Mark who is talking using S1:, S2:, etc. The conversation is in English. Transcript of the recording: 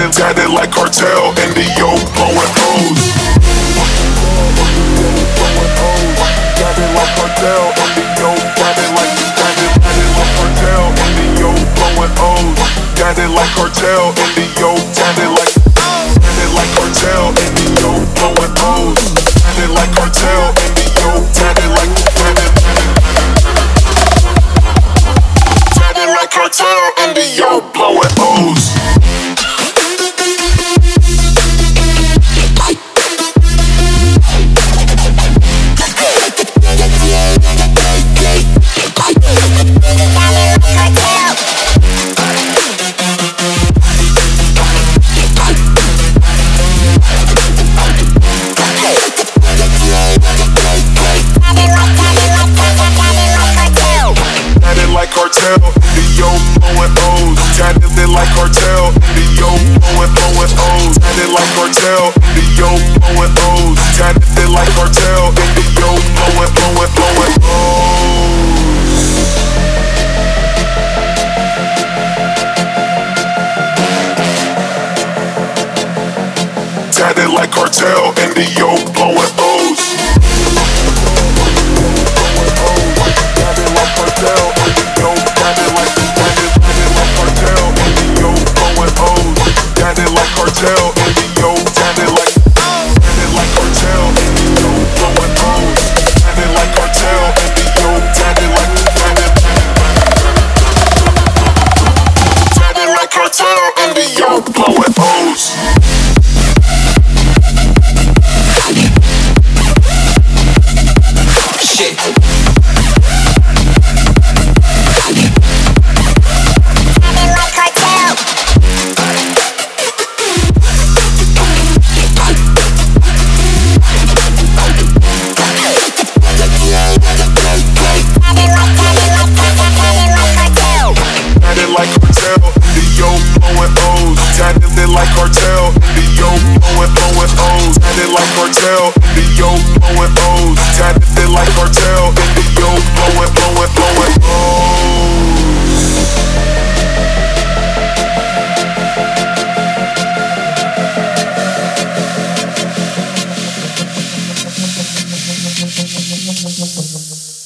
S1: tatted like cartel, Indio blowing O's. Tatted like cartel, Indio, tatted like cartel, Indio blowing O's. Tatted like cartel, Indio, tatted like cartel, Indio blowing O's. Tatted like cartel, Indio, tatted like cartel, Indio blowing O's. Cartel, Indio blowing O's. Tatted like cartel, Indio blowing O's. Tatted like cartel, Indio blowing O's. Tatted like cartel, Indio blowing O's. Tatted like cartel, Indio blowing O's. Tatted like cartel, Indio, tatted like cartel, Indio blowing O's. Tatted like cartel, Indio, tatted like cartel, Indio blowing O's. Tatted like cartel, Indio, tatted like cartel, Indio blowing O's. Tatted like cartel, Indio blowing O's. Tatted like cartel, Indio blowing O's. Tatted like cartel, Indio blowing O's.